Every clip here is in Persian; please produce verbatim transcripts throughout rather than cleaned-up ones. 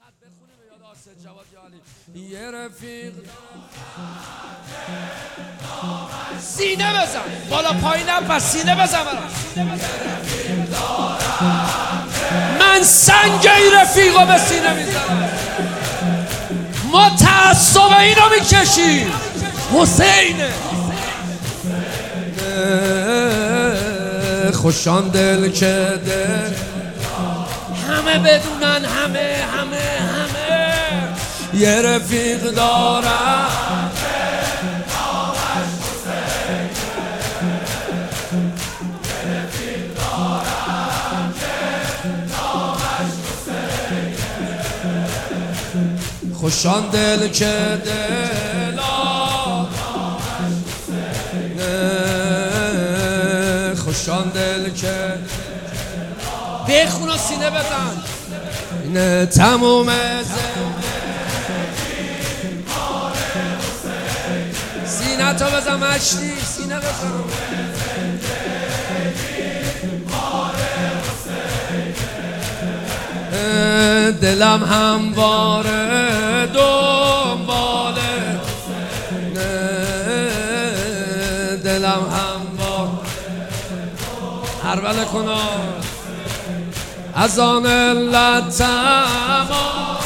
فقط بخونه به یاد آسد جواد جالی. یه رفیق سینه بزن بالا پایینم و سینه بزن برام. من سنگ این رفیقو به سینه میزنم، ما تعصب اینو میکشیم. حسینه خوشان دل که دل همه بدونن، همه همه همه یه رفیق دارم خوشان دل که دل خوشان دل که بخون و سینه بزن. اینه تموم سینه تو بزن مشتی، سینه بزن. دلم همواره دنباله، دلم همواره هربله کنم از آن علت تمام.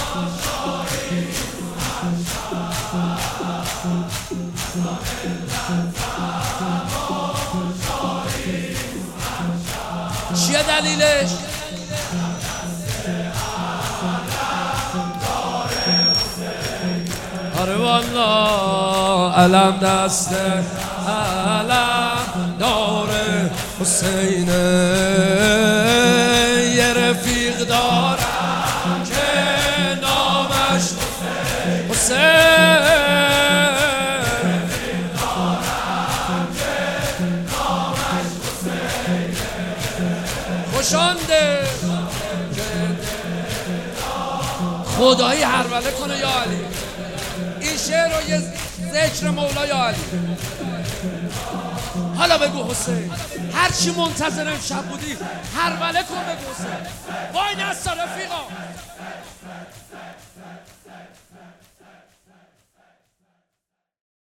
چیه دلیلش؟ آره والا علم دسته علم داره حسینه. یه رفیق دارم که نامش حسین، خوشانده خدایی هربله کنه یا علی. این شعر رو یه ذکر مولا یا علی. حالا بگو حسین، هرچی منتظر امشب بودی هربله کن بگو حسین. وای نستا رفیقا.